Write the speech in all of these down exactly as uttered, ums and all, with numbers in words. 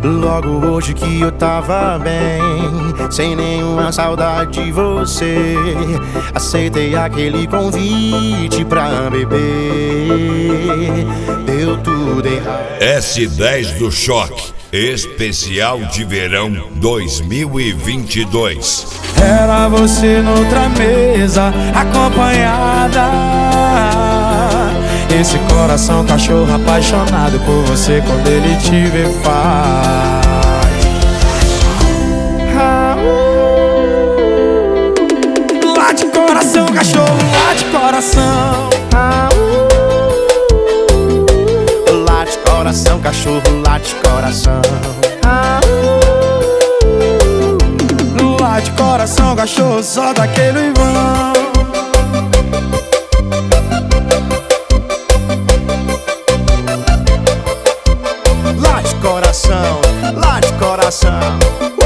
Logo hoje que eu tava bem, sem nenhuma saudade de você, aceitei aquele convite pra beber. Deu tudo errado. S dez do Choque, especial de verão dois mil e vinte e dois. Era você noutra mesa, acompanhada. Esse coração cachorro apaixonado por você, quando ele te vê faz ah, uh. Late coração, cachorro, late coração ah, uh. Late coração, cachorro, late coração ah, uh. Late coração, cachorro, só daquele vão. Coração, lá de coração.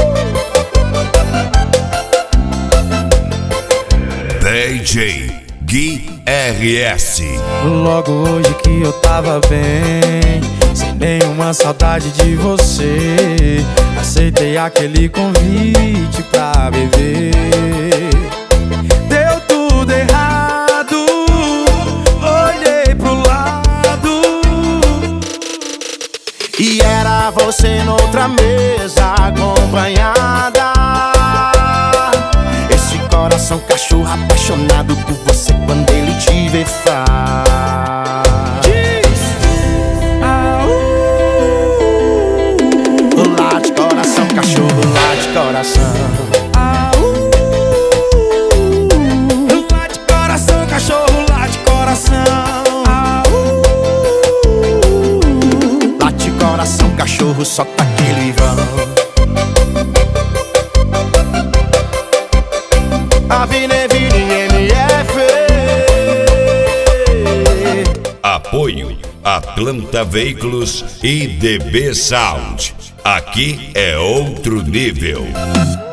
D J Gui R S. Logo hoje que eu tava bem, sem nenhuma saudade de você, aceitei aquele convite pra beber. Deu tudo errado, olhei pro lado e era você noutra mesa, acompanhada. Esse coração cachorro apaixonado por você, quando ele te vê faz ah, uh. Late coração, cachorro, late coração ah, uh. Late coração, cachorro, late coração ah, uh. Late coração, cachorro, só tá aquele vão. Avenida M F. Apoio Atlanta Veículos e D B Sound. Aqui é outro nível.